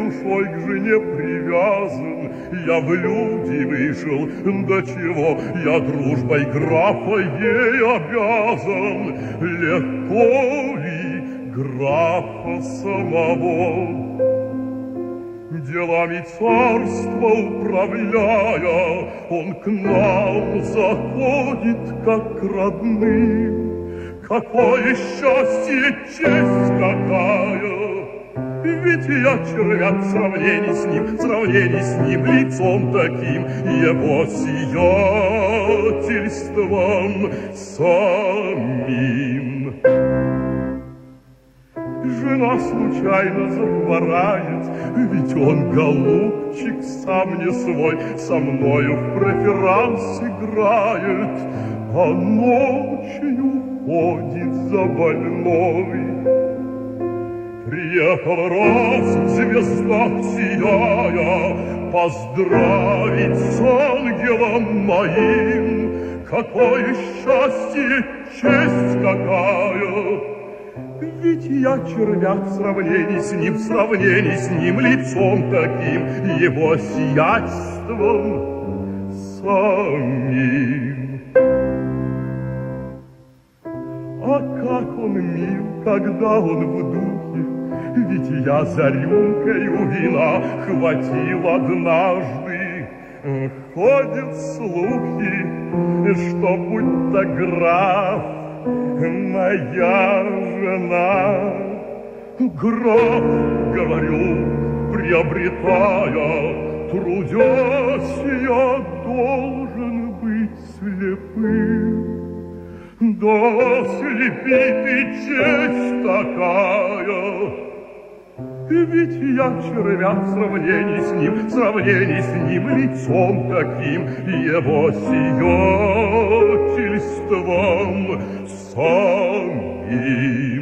душой к жене привязан, я в люди вышел, до чего я дружбой графа ей обязан. Легко ли графа самого, делами царства управляя, он к нам заходит, как к родным. Какое счастье, честь какая! Ведь я червяк в сравнении с ним, лицом таким, его сиятельством самим. Жена случайно захворает, ведь он, голубчик, сам не свой, со мною в преферанс играет, а ночью ходит за больной. Приехал раз в звездах сияя, поздравить с ангелом моим. Какое счастье, честь какая! Ведь я червяк в сравнении с ним, лицом таким, его сиятельством самим. А как он мил, когда он в духе, ведь я за рюмкою вина хватил однажды. Ходят слухи, что будто граф моя жена. Граф, говорю, приобретая, трудясь, я должен быть слепым. Да слепит и честь такая, ведь я червяк в сравнении с ним, лицом таким, его сиятельством самим.